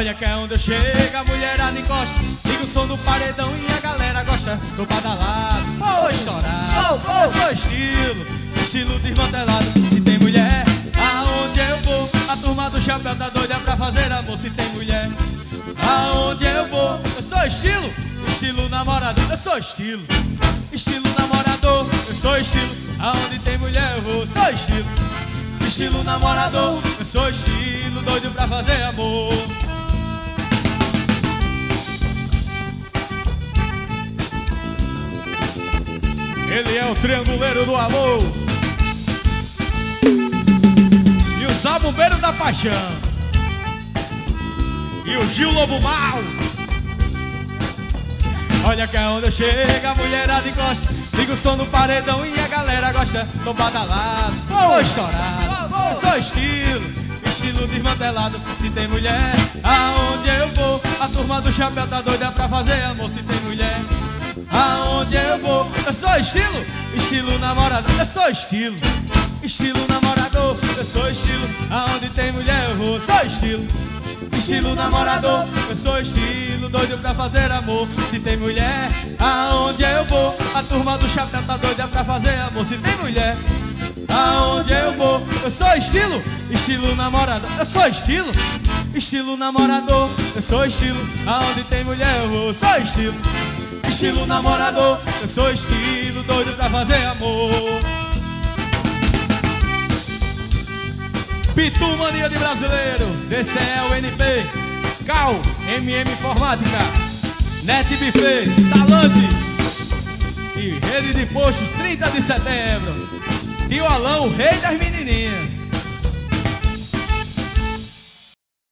Olha que é onde eu chego, a mulherada encosta, liga o som do paredão e a galera gosta. Tô badalado, vou chorar, eu sou estilo desmantelado. Se tem mulher, aonde eu vou, a turma do chapéu tá doida pra fazer amor. Se tem mulher, aonde eu vou, eu sou estilo namorador. Eu sou estilo namorador. Eu sou estilo, aonde tem mulher eu vou. Sou estilo namorador. Eu sou estilo doido pra fazer amor. Ele é o trianguleiro do amor e o zabumbeiro da paixão e o Gil Lobo Mal. Olha que é onde eu chego, a mulherada encosta, liga o som do paredão e a galera gosta. Tô badalado, vou chorar, eu sou estilo desmantelado. Se tem mulher, aonde eu vou, a turma do chapéu tá doida pra fazer amor. Se tem mulher, aonde eu vou, eu sou estilo namorado. Eu sou estilo namorador. Eu sou estilo, aonde tem mulher eu vou. Sou estilo namorador. Eu sou estilo doido pra fazer amor. Se tem mulher, aonde eu vou, a turma do chapéu tá doida pra fazer amor. Se tem mulher, aonde eu vou, eu sou estilo namorado. Eu sou estilo namorador. Eu sou estilo, aonde tem mulher eu vou. Sou estilo namorador. Eu sou estilo doido pra fazer amor. Pitu Mania de Brasileiro, DCL NP, Cal, MM Informática, Net Buffet, Talante e Rede de Postos 30 de Setembro. Tio Alão, o rei das menininhas.